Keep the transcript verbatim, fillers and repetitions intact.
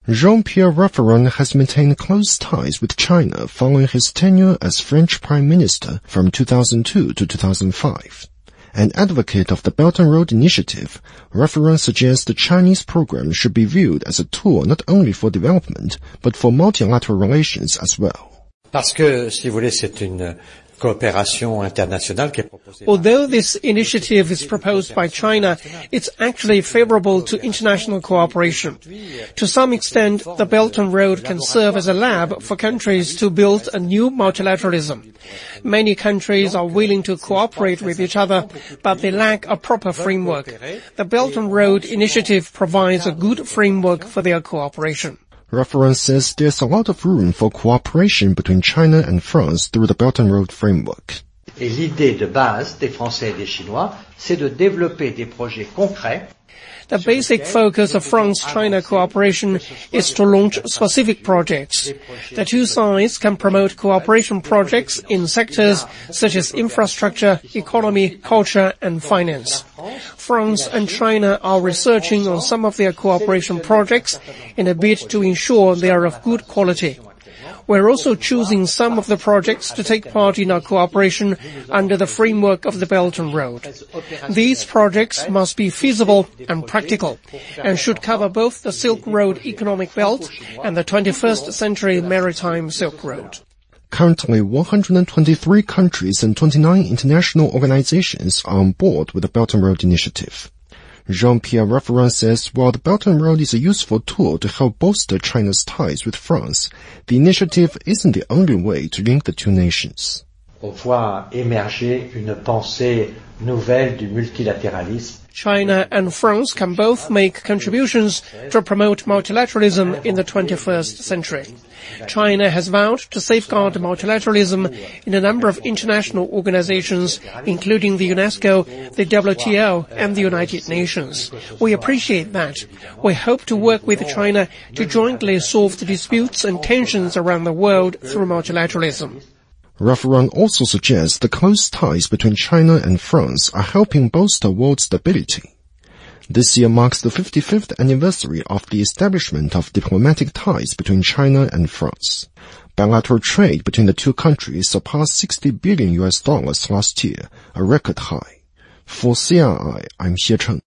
Jean-Pierre Raffarin has maintained close ties with China following his tenure as French Prime Minister from two thousand two to two thousand five. An advocate of the Belt and Road Initiative, Raffarin suggests the Chinese program should be viewed as a tool not only for development, but for multilateral relations as well. Parce que, si vous voulez, c'est une coopération internationale qui est proposée. Although this initiative is proposed by China, it's actually favorable to international cooperation. To some extent, the Belt and Road can serve as a lab for countries to build a new multilateralism. Many countries are willing to cooperate with each other, but they lack a proper framework. The Belt and Road Initiative provides a good framework for their cooperation. Raffarin says there's a lot of room for cooperation between China and France through the Belt and Road framework. Et l'idée de base des Français et des Chinois, c'est de développer des projets concrets. The basic focus of France-China cooperation is to launch specific projects. The two sides can promote cooperation projects in sectors such as infrastructure, economy, culture, and finance. France and China are researching on some of their cooperation projects in a bid to ensure they are of good quality. We're also choosing some of the projects to take part in our cooperation under the framework of the Belt and Road. These projects must be feasible and practical, and should cover both the Silk Road economic belt and the twenty-first century maritime Silk Road. Currently, one hundred twenty-three countries and twenty-nine international organizations are on board with the Belt and Road Initiative. Jean-Pierre Raffarin says while the Belt and Road is a useful tool to help bolster China's ties with France, the initiative isn't the only way to link the two nations. On voit émerger une pensée nouvelle du multilatéralisme. China and France can both make contributions to promote multilateralism in the twenty-first century. China has vowed to safeguard multilateralism in a number of international organizations, including the UNESCO, the W T O, and the United Nations. We appreciate that. We hope to work with China to jointly solve the disputes and tensions around the world through multilateralism. Raffarin also suggests the close ties between China and France are helping bolster world stability. This year marks the fifty-fifth anniversary of the establishment of diplomatic ties between China and France. Bilateral trade between the two countries surpassed sixty billion U S dollars last year, a record high. For C R I, I'm Xie Cheng.